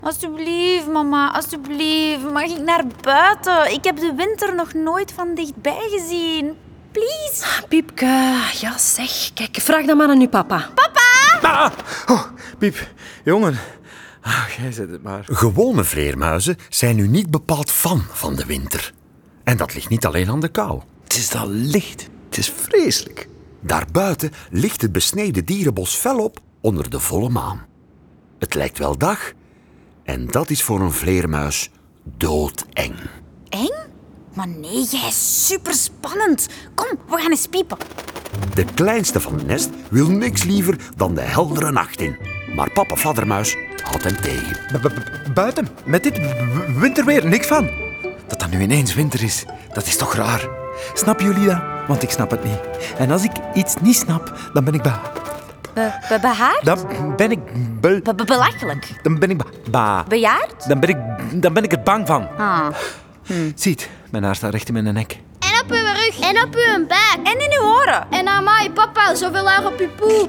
Alsjeblieft, mama, alsjeblieft. Mag ik naar buiten? Ik heb de winter nog nooit van dichtbij gezien. Please. Piepke, ja zeg. Kijk, vraag dat maar aan uw papa. Piep, jongen. Jij zet het maar. Gewone vleermuizen zijn nu niet bepaald fan van de winter. En dat ligt niet alleen aan de kou. Het is al licht. Het is vreselijk. Daarbuiten ligt het besneden dierenbos fel op onder de volle maan. Het lijkt wel dag en dat is voor een vleermuis doodeng. Eng? Maar nee, jij is superspannend. Kom, we gaan eens piepen. De kleinste van het nest wil niks liever dan de heldere nacht in. Maar papa Fladdermuis houdt hem tegen. Buiten, met dit winterweer, niks van. Dat dat nu ineens winter is, dat is toch raar. Snappen jullie dat? Want ik snap het niet. En als ik iets niet snap, dan ben ik Behaard? Dan ben ik Belachelijk. Dan ben ik Bejaard? Dan ben ik er bang van. Ah. Ziet, mijn haar staat recht in mijn nek. En op uw rug. En op uw buik. En in uw oren. En aan mij, papa, zoveel haar op uw poep.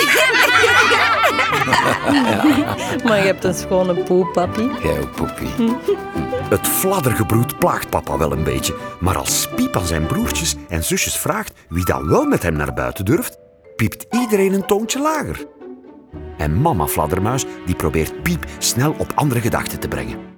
Maar je hebt een schone poep, papi. Jij ook, Poepie. Het fladdergebroed plaagt papa wel een beetje. Maar als Piep aan zijn broertjes en zusjes vraagt wie dan wel met hem naar buiten durft, piept iedereen een toontje lager. En mama Fladdermuis die probeert Piep snel op andere gedachten te brengen.